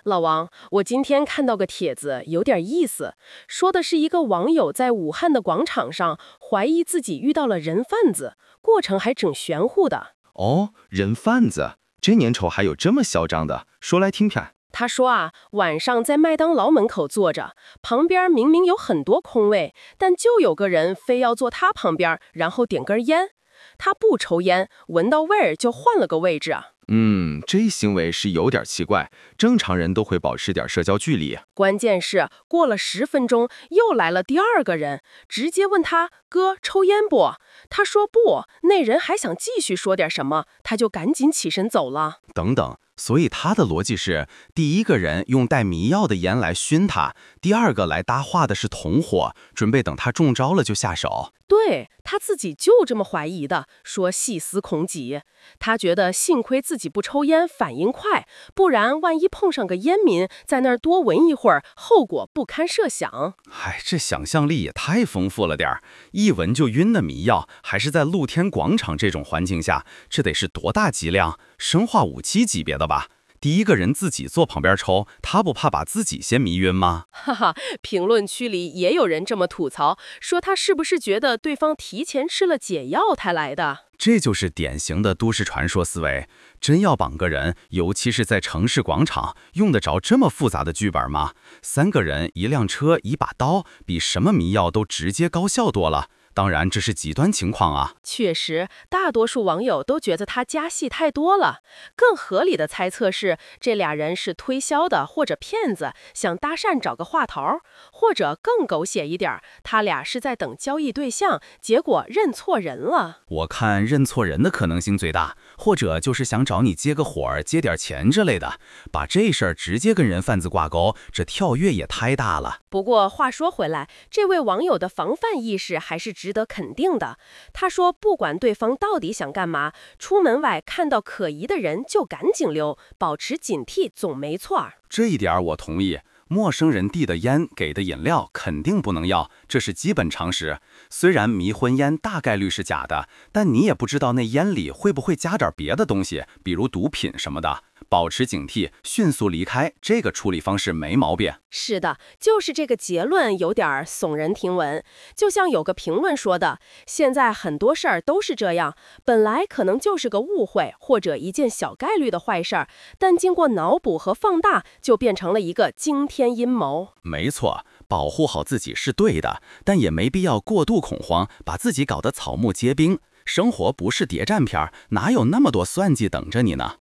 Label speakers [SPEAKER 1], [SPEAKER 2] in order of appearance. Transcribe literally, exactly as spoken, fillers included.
[SPEAKER 1] 老王，我今天看到个帖子，有点意思，说的是一个网友在武汉的广场上怀疑自己遇到了人贩子，过程还整玄乎的。
[SPEAKER 2] 哦，人贩子，这年头还有这么嚣张的，说来听听。
[SPEAKER 1] 他说啊，晚上在麦当劳门口坐着，旁边明明有很多空位，但就有个人非要坐他旁边，然后点根烟。他不抽烟，闻到味儿就换了个位置啊。
[SPEAKER 2] 嗯，这行为是有点奇怪，正常人都会保持点社交距离。
[SPEAKER 1] 关键是过了十分钟，又来了第二个人，直接问他哥抽烟不？他说不，那人还想继续说点什么，他就赶紧起身走了。
[SPEAKER 2] 等等，所以他的逻辑是，第一个人用带迷药的烟来熏他，第二个来搭话的是同伙，准备等他中招了就下手。
[SPEAKER 1] 对，他自己就这么怀疑的，说细思恐极。他觉得幸亏自己不抽烟，反应快，不然万一碰上个烟民，在那儿多闻一会儿，后果不堪设想。
[SPEAKER 2] 唉，这想象力也太丰富了点儿，一闻就晕的迷药，还是在露天广场这种环境下，这得是多大剂量？生化武器级别的吧？第一个人自己坐旁边抽，他不怕把自己先迷晕吗？
[SPEAKER 1] 哈哈，评论区里也有人这么吐槽，说他是不是觉得对方提前吃了解药才来的？
[SPEAKER 2] 这就是典型的都市传说思维。真要绑个人，尤其是在城市广场，用得着这么复杂的剧本吗？三个人、一辆车、一把刀，比什么迷药都直接高效多了。当然，这是极端情况啊。
[SPEAKER 1] 确实，大多数网友都觉得他加戏太多了。更合理的猜测是，这俩人是推销的或者骗子，想搭讪找个话头，或者更狗血一点，他俩是在等交易对象，结果认错人了。
[SPEAKER 2] 我看认错人的可能性最大，或者就是想找你接个活儿、接点钱之类的，把这事儿直接跟人贩子挂钩，这跳跃也太大了。
[SPEAKER 1] 不过话说回来，这位网友的防范意识还是值得肯定的。他说，不管对方到底想干嘛，出门外看到可疑的人就赶紧溜，保持警惕总没错。
[SPEAKER 2] 这一点我同意。陌生人递的烟、给的饮料肯定不能要，这是基本常识。虽然迷魂烟大概率是假的，但你也不知道那烟里会不会加点别的东西，比如毒品什么的。保持警惕，迅速离开，这个处理方式没毛病。
[SPEAKER 1] 是的，就是这个结论有点耸人听闻。就像有个评论说的，现在很多事儿都是这样，本来可能就是个误会或者一件小概率的坏事儿，但经过脑补和放大，就变成了一个惊天阴谋。
[SPEAKER 2] 没错，保护好自己是对的，但也没必要过度恐慌，把自己搞得草木皆兵。生活不是谍战片，哪有那么多算计等着你呢？